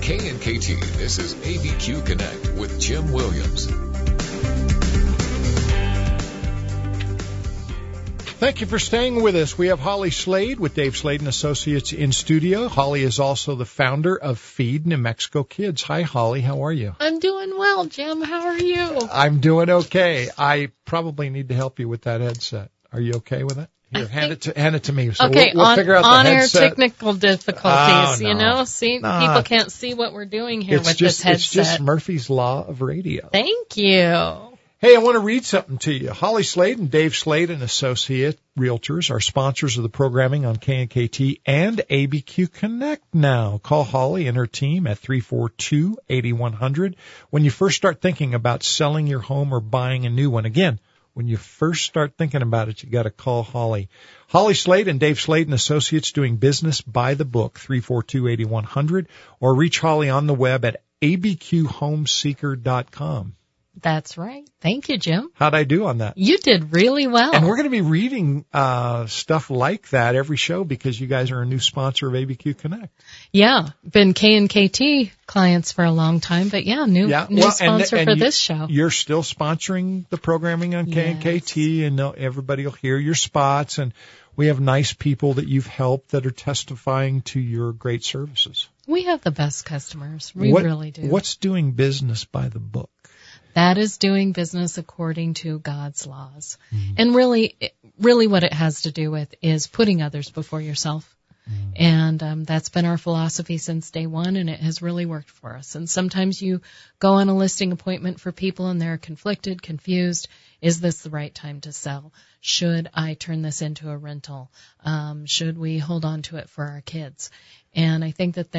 KNKT, this is ABQ Connect with Jim Williams. Thank you for staying with us. We have Holly Slade with Dave Slade and Associates in studio. Holly is also the founder of Feed New Mexico Kids. Hi, Holly. How are you? I'm doing well, Jim. How are you? I'm doing okay. I probably need to help you with that headset. Are you okay with it? Here, hand it to me. So okay, we'll figure out the on-air headset. Technical difficulties, Oh, no. you know? See, people can't see what we're doing here with this headset. It's just Murphy's Law of Radio. Thank you. Hey, I want to read something to you. Holly Slade and Dave Slade and Associate Realtors are sponsors of the programming on KNKT and ABQ Connect now. Call Holly and her team at 342-8100 when you first start thinking about selling your home or buying a new one. Again, when you first start thinking about it, you got to call Holly. Holly Slade and Dave Slade and Associates doing business by the book, 342-8100, or reach Holly on the web at abqhomeseeker.com. That's right. Thank you, Jim. How'd I do on that? You did really well. And we're going to be reading stuff like that every show because you guys are a new sponsor of ABQ Connect. Yeah, been KNKT clients for a long time, but new sponsor for this show. You're still sponsoring the programming on KNKT, and everybody will hear your spots, and we have nice people that you've helped that are testifying to your great services. We have the best customers. We really do. What's doing business by the book? That is doing business according to God's laws. Mm-hmm. And really what it has to do with is putting others before yourself. Mm-hmm. And that's been our philosophy since day one, and it has really worked for us. And sometimes you go on a listing appointment for people and they're conflicted, confused. Is this the right time to sell? Should I turn this into a rental? Should we hold on to it for our kids? And I think that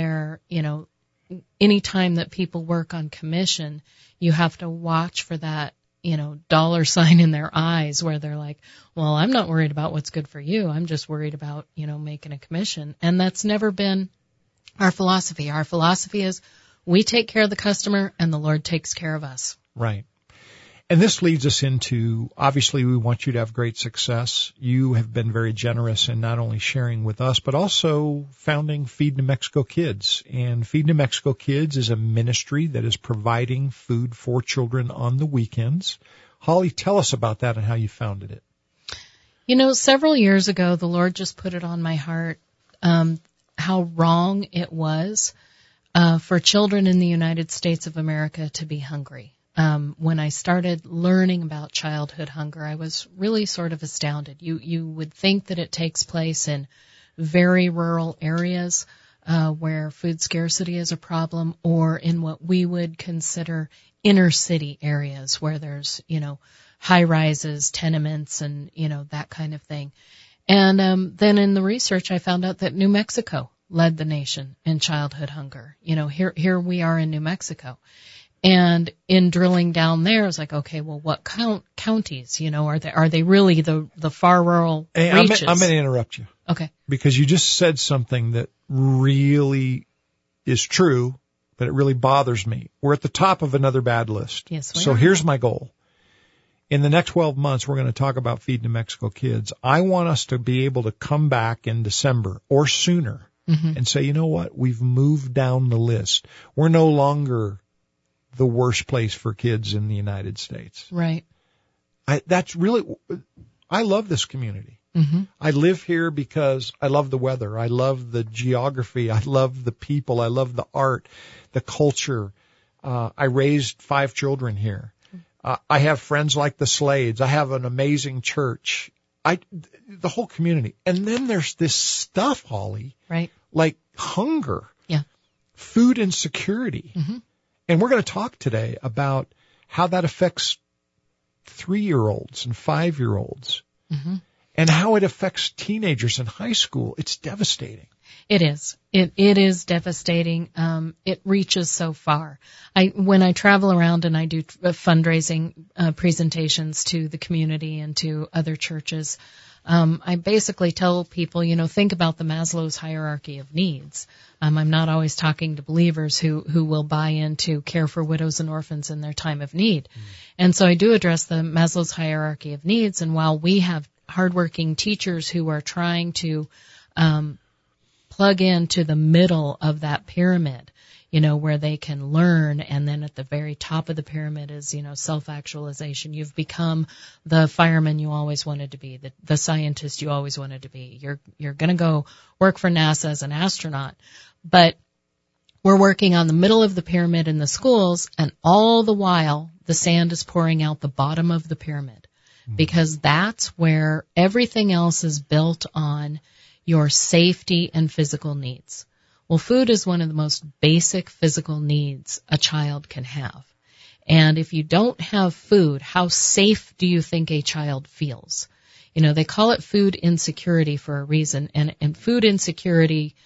any time that people work on commission, you have to watch for that, dollar sign in their eyes where they're like, well, I'm not worried about what's good for you. I'm just worried about, making a commission. And that's never been our philosophy. Our philosophy is we take care of the customer and the Lord takes care of us. Right. And this leads us into, obviously, we want you to have great success. You have been very generous in not only sharing with us, but also founding Feed New Mexico Kids. And Feed New Mexico Kids is a ministry that is providing food for children on the weekends. Holly, tell us about that and how you founded it. Several years ago, the Lord just put it on my heart how wrong it was for children in the United States of America to be hungry. When I started learning about childhood hunger, I was really sort of astounded. You would think that it takes place in very rural areas where food scarcity is a problem, or in what we would consider inner city areas where there's, high rises, tenements, and, that kind of thing. And then in the research, I found out that New Mexico led the nation in childhood hunger. Here we are in New Mexico. And in drilling down there, I was like, okay, well, what counties, are they really the far rural reaches? I'm going to interrupt you. Okay. Because you just said something that really is true, but it really bothers me. We're at the top of another bad list. Yes, we So are. Here's my goal. In the next 12 months, we're going to talk about Feed New Mexico Kids. I want us to be able to come back in December or sooner and say, you know what? We've moved down the list. We're no longer the worst place for kids in the United States. Right. I love this community. Mm-hmm. I live here because I love the weather. I love the geography. I love the people. I love the art, the culture. I raised 5 children here. I have friends like the Slades. I have an amazing church. The whole community. And then there's this stuff, Holly. Right. Like hunger. Yeah. Food insecurity. Mm-hmm. And we're going to talk today about how that affects 3-year-olds and 5-year-olds mm-hmm. and how it affects teenagers in high school. It's devastating. It is. It is devastating. It reaches so far. When I travel around and I do fundraising presentations to the community and to other churches, I basically tell people, think about the Maslow's hierarchy of needs. I'm not always talking to believers who will buy into care for widows and orphans in their time of need. And so I do address the Maslow's hierarchy of needs. And while we have hardworking teachers who are trying to plug into the middle of that pyramid, where they can learn. And then at the very top of the pyramid is, self-actualization. You've become the fireman you always wanted to be, the scientist you always wanted to be. You're going to go work for NASA as an astronaut. But we're working on the middle of the pyramid in the schools, and all the while the sand is pouring out the bottom of the pyramid, because that's where everything else is built on your safety and physical needs. Well, food is one of the most basic physical needs a child can have. And if you don't have food, how safe do you think a child feels? They call it food insecurity for a reason, and food insecurity,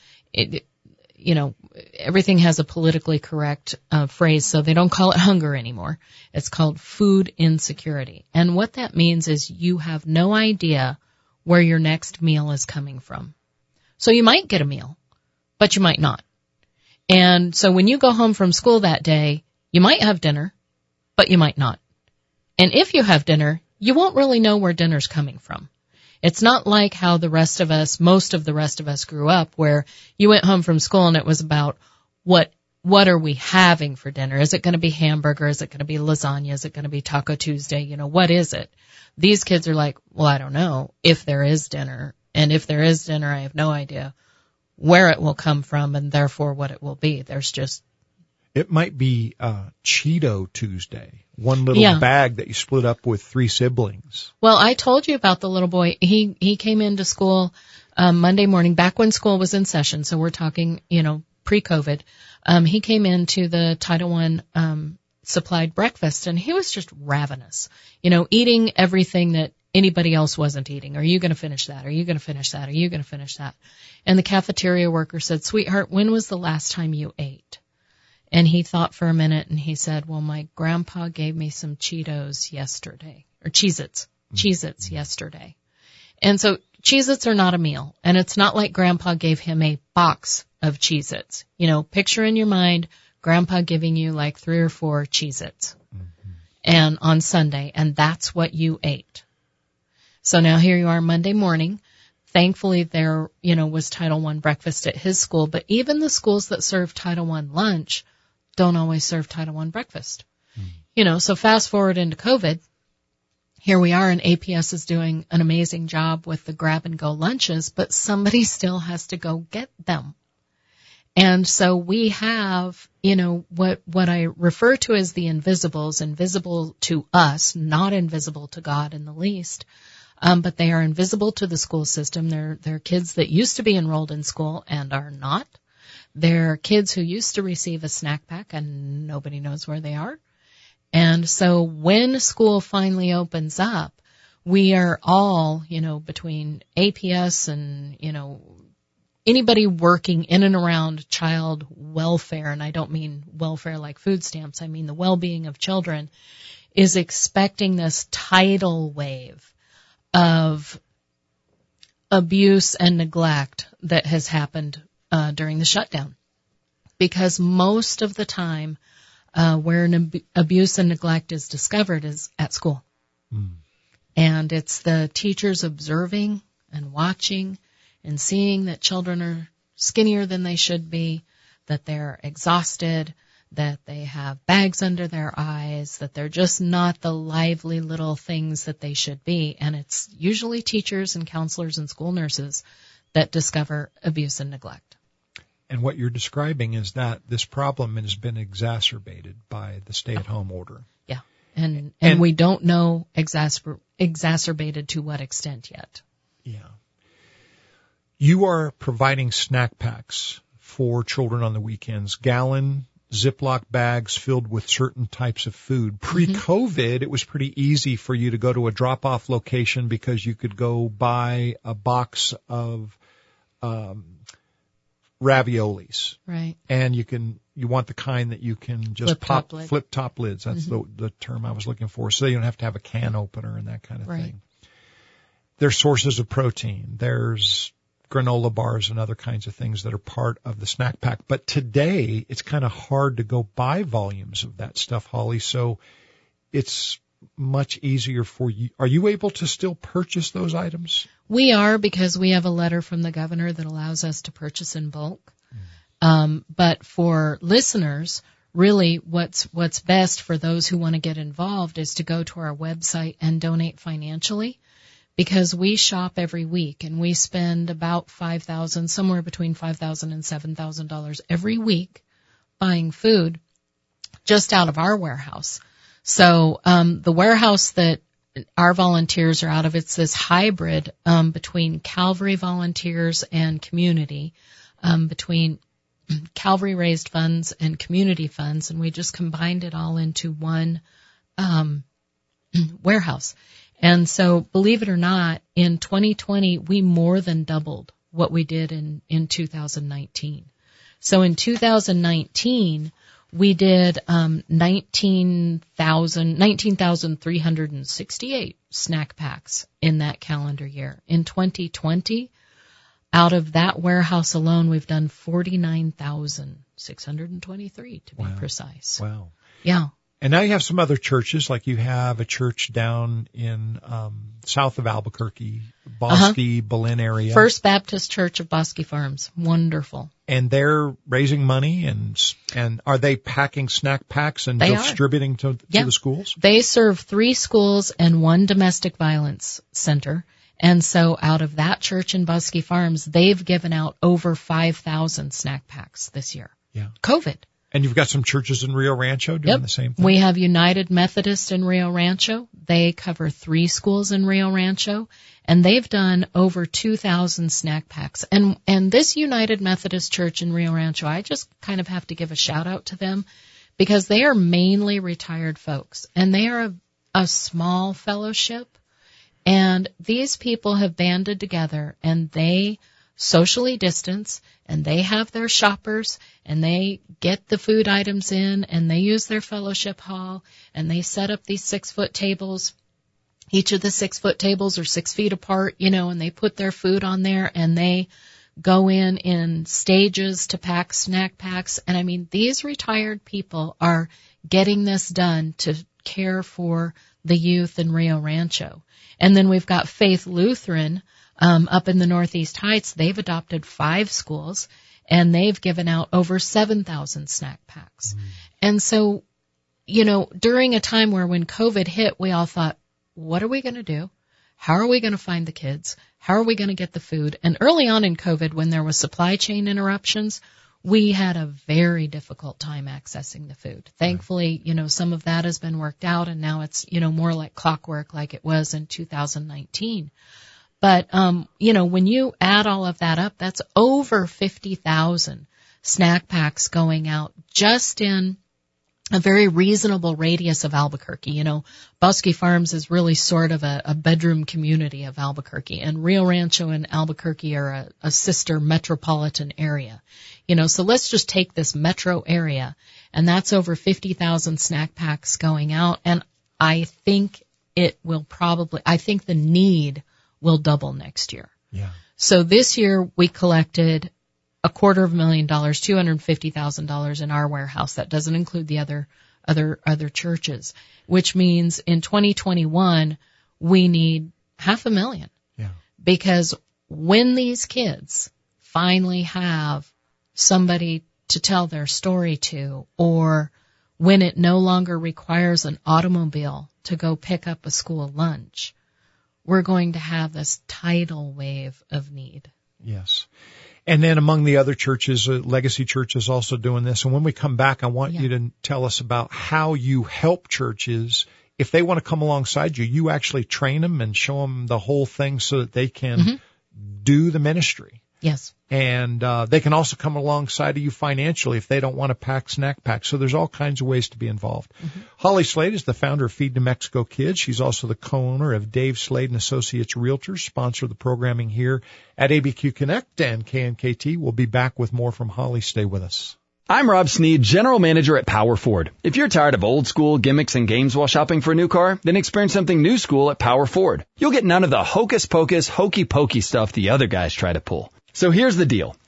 everything has a politically correct phrase, so they don't call it hunger anymore. It's called food insecurity. And what that means is you have no idea where your next meal is coming from. So you might get a meal, but you might not. And so when you go home from school that day, you might have dinner, but you might not. And if you have dinner, you won't really know where dinner's coming from. It's not like how most of the rest of us grew up, where you went home from school and it was about what are we having for dinner? Is it going to be hamburger? Is it going to be lasagna? Is it going to be Taco Tuesday? What is it? These kids are like, well, I don't know if there is dinner. And if there is dinner, I have no idea where it will come from and therefore what it will be. It might be Cheeto Tuesday, one little bag that you split up with 3 siblings. Well, I told you about the little boy. He came into school Monday morning, back when school was in session, so we're talking, pre-COVID. He came into the Title I supplied breakfast, and he was just ravenous, eating everything that anybody else wasn't eating. Are you going to finish that? Are you going to finish that? Are you going to finish that? And the cafeteria worker said, "Sweetheart, when was the last time you ate?" And he thought for a minute, and he said, "Well, my grandpa gave me some Cheetos yesterday, or Cheez-Its yesterday." And so Cheez-Its are not a meal, and it's not like grandpa gave him a box of Cheez-Its. Picture in your mind grandpa giving you like 3 or 4 Cheez-Its and on Sunday, and that's what you ate. So now here you are Monday morning. Thankfully there, was Title I breakfast at his school, but even the schools that serve Title I lunch don't always serve Title I breakfast. So fast forward into COVID, here we are, and APS is doing an amazing job with the grab-and-go lunches, but somebody still has to go get them. And so we have, what I refer to as the invisibles, invisible to us, not invisible to God in the least, but they are invisible to the school system. They're kids that used to be enrolled in school and are not. They're kids who used to receive a snack pack and nobody knows where they are. And so when school finally opens up, we are all, between APS and, anybody working in and around child welfare, and I don't mean welfare like food stamps, I mean the well-being of children, is expecting this tidal wave of abuse and neglect that has happened during the shutdown. Because most of the time where an abuse and neglect is discovered is at school. And it's the teachers observing and watching and seeing that children are skinnier than they should be, that they're exhausted, that they have bags under their eyes, that they're just not the lively little things that they should be. And it's usually teachers and counselors and school nurses that discover abuse and neglect. And what you're describing is that this problem has been exacerbated by the stay-at-home order. Yeah. And we don't know exacerbated to what extent yet. Yeah. You are providing snack packs for children on the weekends, gallon Ziploc bags filled with certain types of food. Pre-COVID, it was pretty easy for you to go to a drop-off location because you could go buy a box of raviolis. Right. And you want the kind that you can just flip top lids. That's the term I was looking for. So you don't have to have a can opener and that kind of thing. There's sources of protein. There's granola bars and other kinds of things that are part of the snack pack. But today, it's kind of hard to go buy volumes of that stuff, Holly. So it's much easier for you? Are you able to still purchase those items? We are, because we have a letter from the governor that allows us to purchase in bulk. But for listeners, really what's best for those who want to get involved is to go to our website and donate financially, because we shop every week and we spend about $5,000, somewhere between $5,000 and $7,000 every week buying food just out of our warehouse. So the warehouse that our volunteers are out of, it's this hybrid between Calvary volunteers and community, between Calvary raised funds and community funds, and we just combined it all into one warehouse. And so, believe it or not, in 2020, we more than doubled what we did in 2019. So in 2019, we did 19,368 snack packs in that calendar year. In 2020, out of that warehouse alone, we've done 49,623 to be precise. Wow. Yeah. And now you have some other churches, like you have a church down in south of Albuquerque, Bosque, Belen area. First Baptist Church of Bosque Farms. Wonderful. And they're raising money, and are they packing snack packs and distributing to the schools? They serve 3 schools and 1 domestic violence center. And so out of that church in Bosque Farms, they've given out over 5,000 snack packs this year. Yeah. COVID. And you've got some churches in Rio Rancho doing the same thing? We have United Methodist in Rio Rancho. They cover 3 schools in Rio Rancho, and they've done over 2,000 snack packs. And this United Methodist Church in Rio Rancho, I just kind of have to give a shout out to them, because they are mainly retired folks, and they are a small fellowship, and these people have banded together, and they socially distance, and they have their shoppers, and they get the food items in, and they use their fellowship hall, and they set up these 6-foot tables. Each of the 6-foot tables are 6 feet apart, and they put their food on there, and they go in stages to pack snack packs. And I mean, these retired people are getting this done to care for the youth in Rio Rancho. And then we've got Faith Lutheran, up in the Northeast Heights. They've adopted 5 schools, and they've given out over 7,000 snack packs. And so, during a time when COVID hit, we all thought, what are we going to do? How are we going to find the kids? How are we going to get the food? And early on in COVID, when there was supply chain interruptions, we had a very difficult time accessing the food. Thankfully, some of that has been worked out, and now it's, more like clockwork like it was in 2019. But, when you add all of that up, that's over 50,000 snack packs going out just in a very reasonable radius of Albuquerque. Bosque Farms is really sort of a bedroom community of Albuquerque, and Rio Rancho and Albuquerque are a sister metropolitan area. So let's just take this metro area, and that's over 50,000 snack packs going out, and I think the need will double next year. Yeah. So this year we collected $250,000, $250,000 in our warehouse. That doesn't include the other churches, which means in 2021 we need $500,000. Yeah. Because when these kids finally have somebody to tell their story to, or when it no longer requires an automobile to go pick up a school lunch, we're going to have this tidal wave of need. Yes. And then among the other churches, Legacy Church is also doing this. And when we come back, I want you to tell us about how you help churches. If they want to come alongside you, you actually train them and show them the whole thing so that they can do the ministry. Yes. And they can also come alongside of you financially if they don't want to pack snack packs. So there's all kinds of ways to be involved. Holly Slade is the founder of Feed New Mexico Kids. She's also the co-owner of Dave Slade & Associates Realtors, sponsor of the programming here at ABQ Connect and KNKT. We'll be back with more from Holly. Stay with us. I'm Rob Sneed, General Manager at Power Ford. If you're tired of old school gimmicks and games while shopping for a new car, then experience something new school at Power Ford. You'll get none of the hocus pocus, hokey pokey stuff the other guys try to pull. So here's the deal.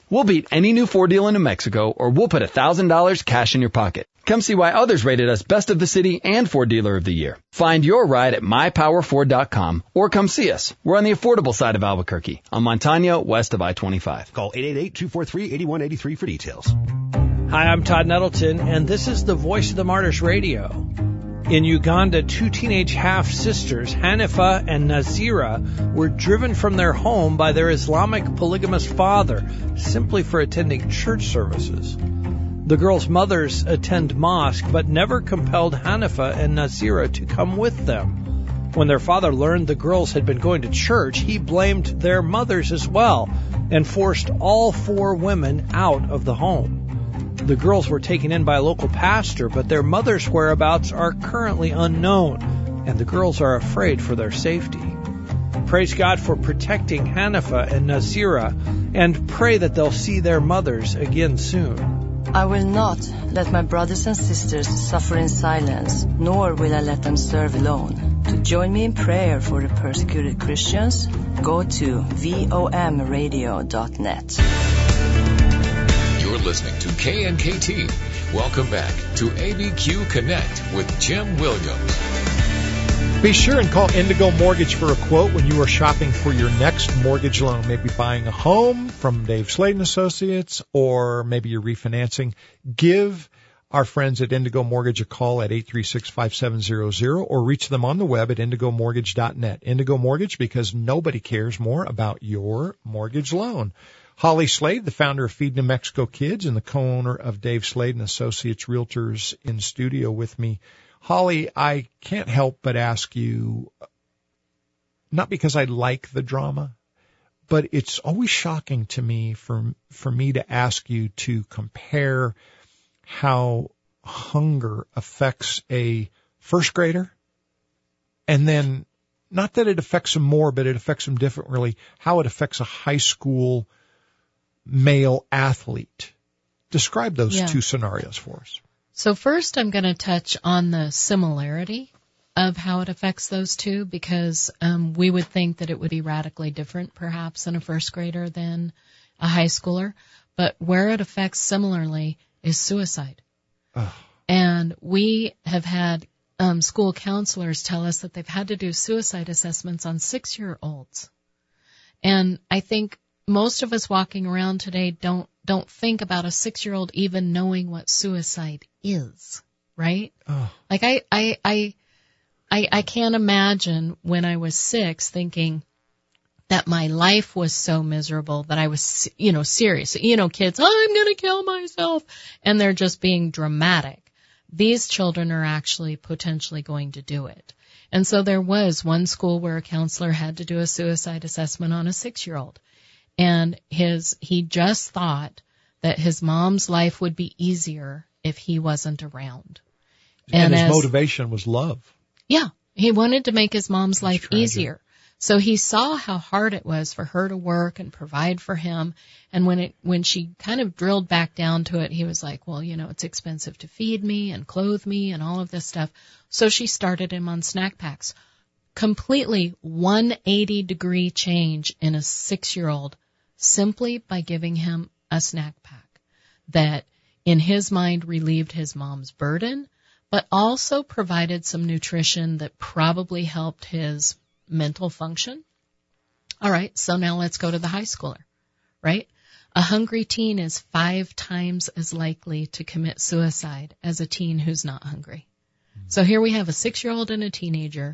We'll beat any new Ford deal in New Mexico, or we'll put $1,000 cash in your pocket. Come see why others rated us Best of the City and Ford Dealer of the Year. Find your ride at mypowerford.com or come see us. We're on the affordable side of Albuquerque, on Montano, west of I-25. Call 888-243-8183 for details. Hi, I'm Todd Nettleton, and this is the Voice of the Martyrs Radio. In Uganda, two teenage half-sisters, Hanifa and Nazira, were driven from their home by their Islamic polygamous father simply for attending church services. The girls' mothers attend mosque, but never compelled Hanifa and Nazira to come with them. When their father learned the girls had been going to church, he blamed their mothers as well and forced all four women out of the home. The girls were taken in by a local pastor, but their mothers' whereabouts are currently unknown, and the girls are afraid for their safety. Praise God for protecting Hanifa and Nazira, and pray that they'll see their mothers again soon. I will not let my brothers and sisters suffer in silence, nor will I let them serve alone. To join me in prayer for the persecuted Christians, go to vomradio.net. You're listening to KNKT. Welcome back to ABQ Connect with Jim Williams. Be sure and call Indigo Mortgage for a quote when you are shopping for your next mortgage loan. Maybe buying a home from Dave Slade & Associates, or maybe you're refinancing. Give our friends at Indigo Mortgage a call at 836-5700 or reach them on the web at indigomortgage.net. Indigo Mortgage, because nobody cares more about your mortgage loan. Holly Slade, the founder of Feed New Mexico Kids and the co-owner of Dave Slade & Associates Realtors, in studio with me. Holly, I can't help but ask you, not because I like the drama, but it's always shocking to me for me to ask you to compare how hunger affects a first grader, and then not that it affects them more, but it affects them differently, how it affects a high school male athlete. Describe those two scenarios for us. So first I'm going to touch on the similarity of how it affects those two, because we would think that it would be radically different perhaps in a first grader than a high schooler. But where it affects similarly is suicide. Oh. And we have had school counselors tell us that they've had to do suicide assessments on 6-year-olds. And I think most of us walking around today don't think about a 6-year-old even knowing what suicide is, right? Oh. Like I can't imagine when I was 6 thinking that my life was so miserable that I was, serious. Kids, I'm going to kill myself. And they're just being dramatic. These children are actually potentially going to do it. And so there was one school where a counselor had to do a suicide assessment on a 6-year-old. And he just thought that his mom's life would be easier if he wasn't around. And his motivation was love. Yeah. He wanted to make his mom's life easier. So he saw how hard it was for her to work and provide for him. And when she kind of drilled back down to it, he was like, well, it's expensive to feed me and clothe me and all of this stuff. So she started him on snack packs. Completely 180-degree change in a 6-year-old simply by giving him a snack pack that in his mind relieved his mom's burden, but also provided some nutrition that probably helped his mental function. All right, so now let's go to the high schooler, right? A hungry teen is 5 times as likely to commit suicide as a teen who's not hungry. So here we have a 6-year-old and a teenager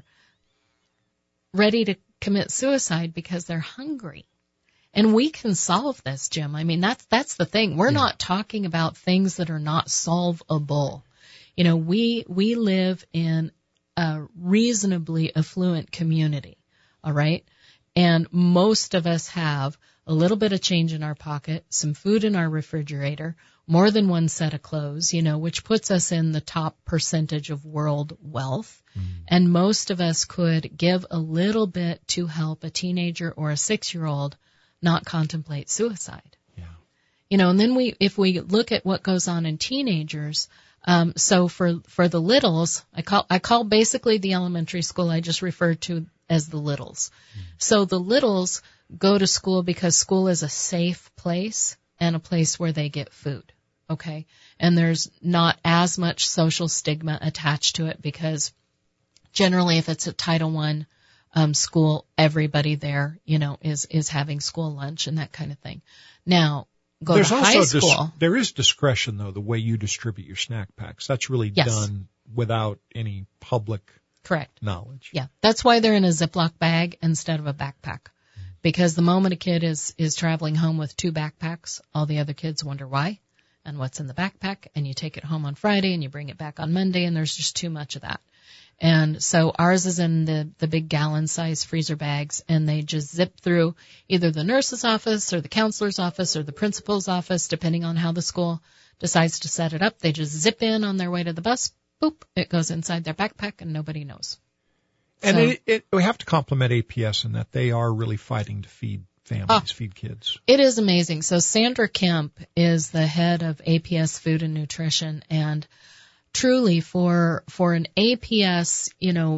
ready to commit suicide because they're hungry. And we can solve this, Jim. I mean, that's the thing. We're not talking about things that are not solvable. We live in a reasonably affluent community, all right? And most of us have a little bit of change in our pocket, some food in our refrigerator, more than one set of clothes, which puts us in the top percentage of world wealth. And most of us could give a little bit to help a teenager or a 6-year-old not contemplate suicide. Yeah. And then if we look at what goes on in teenagers, so for the littles, I call basically the elementary school I just referred to as the littles. So the littles go to school because school is a safe place and a place where they get food. Okay. And there's not as much social stigma attached to it because generally if it's a Title I school, everybody there, is having school lunch and that kind of thing. Now, There's to high also school. there is discretion, though, the way you distribute your snack packs. That's really done without any public Correct. knowledge. Yeah. That's why they're in a Ziploc bag instead of a backpack. Because the moment a kid is traveling home with 2 backpacks, all the other kids wonder why and what's in the backpack, and you take it home on Friday and you bring it back on Monday, and there's just too much of that. And so ours is in the big gallon-size freezer bags, and they just zip through either the nurse's office or the counselor's office or the principal's office, depending on how the school decides to set it up. They just zip in on their way to the bus, boop, it goes inside their backpack, and nobody knows. And we have to compliment APS in that they are really fighting to feed families, feed kids. It is amazing. So Sandra Kemp is the head of APS Food and Nutrition, and truly for an APS,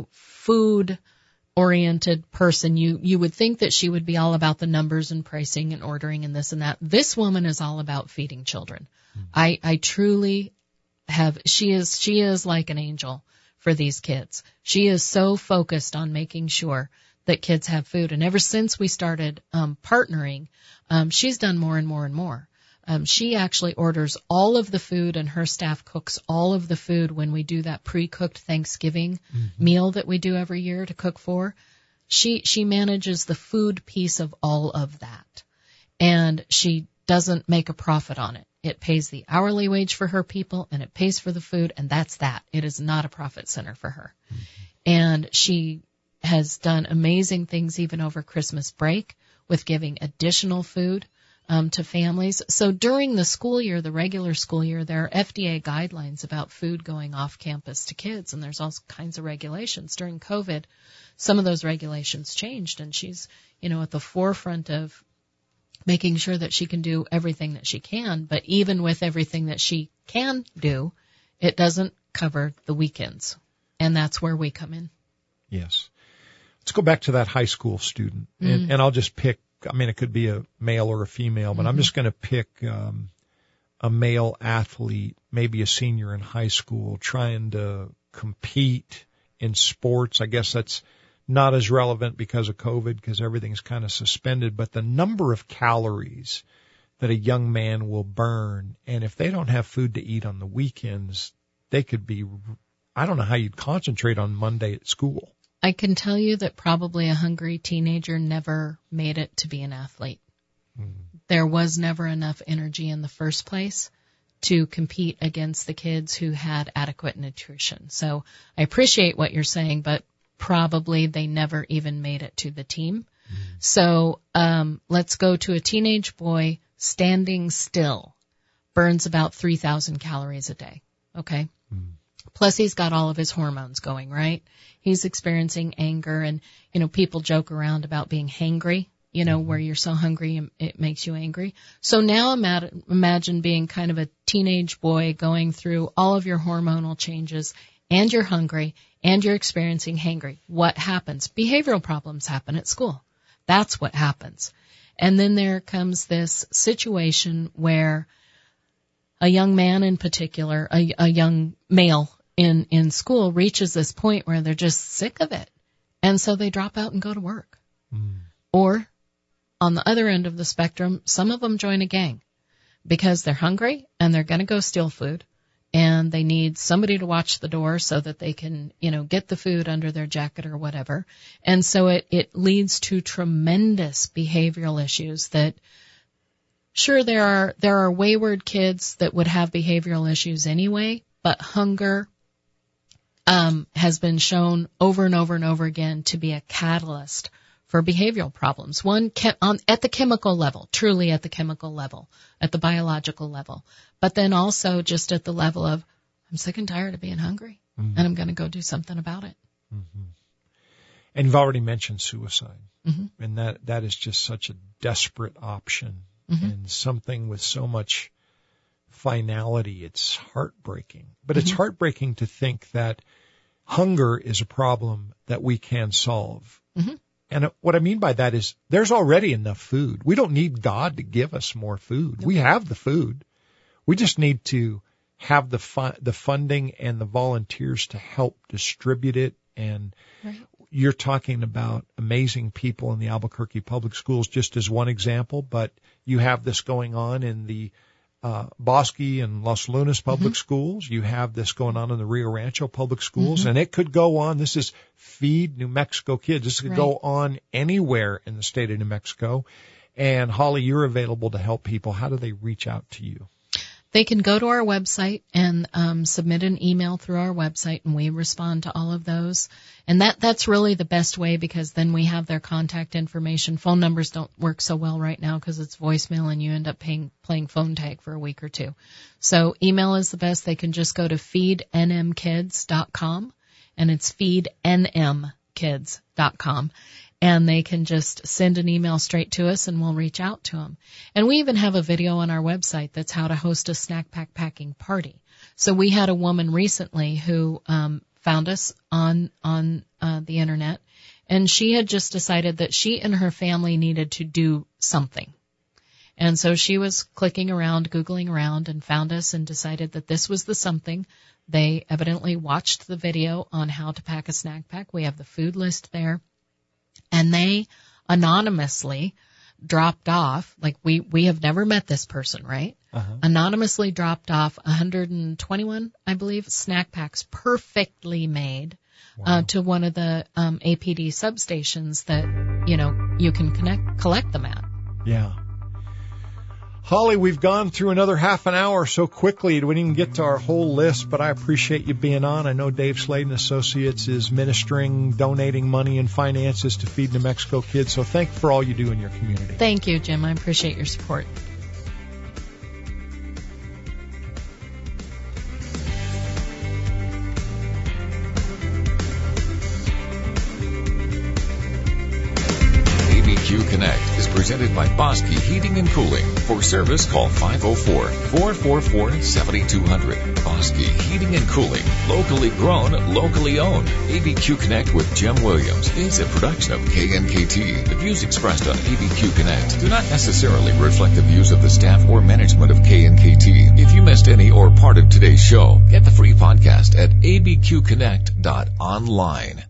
food-oriented person, you would think that she would be all about the numbers and pricing and ordering and this and that. This woman is all about feeding children. Mm-hmm. I truly she is like an angel for these kids. She is so focused on making sure that kids have food. And ever since we started partnering, she's done more and more and more. She actually orders all of the food, and her staff cooks all of the food when we do that pre-cooked Thanksgiving meal that we do every year to cook for. She manages the food piece of all of that. And she doesn't make a profit on it. It pays the hourly wage for her people, and it pays for the food, and that's that. It is not a profit center for her. Mm-hmm. And she has done amazing things even over Christmas break with giving additional food to families. So during the school year, the regular school year, there are FDA guidelines about food going off campus to kids, and there's all kinds of regulations. During COVID, some of those regulations changed, and she's, at the forefront of making sure that she can do everything that she can. But even with everything that she can do, it doesn't cover the weekends. And that's where we come in. Yes. Let's go back to that high school student. And I'll just pick, it could be a male or a female, but I'm just going to pick a male athlete, maybe a senior in high school, trying to compete in sports. I guess that's not as relevant because of COVID, because everything's kind of suspended, but the number of calories that a young man will burn, and if they don't have food to eat on the weekends, they could be, I don't know how you'd concentrate on Monday at school. I can tell you that probably a hungry teenager never made it to be an athlete. Mm-hmm. There was never enough energy in the first place to compete against the kids who had adequate nutrition. So I appreciate what you're saying, but probably they never even made it to the team. Mm-hmm. So let's go to a teenage boy standing still, burns about 3,000 calories a day, okay? Mm-hmm. Plus he's got all of his hormones going, right? He's experiencing anger, and, people joke around about being hangry, where you're so hungry it makes you angry. So now imagine being kind of a teenage boy going through all of your hormonal changes, and you're hungry, and you're experiencing hangry. What happens? Behavioral problems happen at school. That's what happens. And then there comes this situation where a young man in particular, a young male in school reaches this point where they're just sick of it. And so they drop out and go to work. Mm. Or on the other end of the spectrum, some of them join a gang because they're hungry and they're going to go steal food. And they need somebody to watch the door so that they can, get the food under their jacket or whatever. And so it leads to tremendous behavioral issues that, sure, there are wayward kids that would have behavioral issues anyway, but hunger has been shown over and over and over again to be a catalyst for behavioral problems. One, at the chemical level, truly at the chemical level, at the biological level, but then also just at the level of, I'm sick and tired of being hungry, and I'm going to go do something about it. Mm-hmm. And you've already mentioned suicide, and that is just such a desperate option, and something with so much finality. It's heartbreaking, but it's heartbreaking to think that hunger is a problem that we can solve. And what I mean by that is there's already enough food. We don't need God to give us more food. We have the food. We just need to have the funding and the volunteers to help distribute it. And you're talking about amazing people in the Albuquerque Public Schools just as one example, but you have this going on in the Bosque and Los Lunas public schools. You have this going on in the Rio Rancho public schools, and it could go on. This is Feed New Mexico Kids. This could go on anywhere in the state of New Mexico. And Holly, you're available to help people. How do they reach out to you? They can go to our website and submit an email through our website, and we respond to all of those. And that's really the best way, because then we have their contact information. Phone numbers don't work so well right now because it's voicemail, and you end up playing phone tag for a week or two. So email is the best. They can just go to feednmkids.com, and it's feednmkids.com. And they can just send an email straight to us, and we'll reach out to them. And we even have a video on our website that's how to host a snack pack packing party. So we had a woman recently who found us on the internet, and she had just decided that she and her family needed to do something. And so she was clicking around, Googling around, and found us and decided that this was the something. They evidently watched the video on how to pack a snack pack. We have the food list there. And they anonymously dropped off, like we have never met this person, right? Anonymously dropped off 121, I believe, snack packs perfectly made to one of the APD substations that, you can collect them at. Yeah. Holly, we've gone through another half an hour so quickly. We didn't even get to our whole list, but I appreciate you being on. I know Dave Slade & Associates is ministering, donating money and finances to Feed New Mexico Kids. So thank you for all you do in your community. Thank you, Jim. I appreciate your support. ABQ Connect is presented by Bosque Heating and Cooling. For service, call 504-444-7200. Bosque Heating and Cooling. Locally grown, locally owned. ABQ Connect with Jim Williams is a production of KNKT. The views expressed on ABQ Connect do not necessarily reflect the views of the staff or management of KNKT. If you missed any or part of today's show, get the free podcast at abqconnect.online.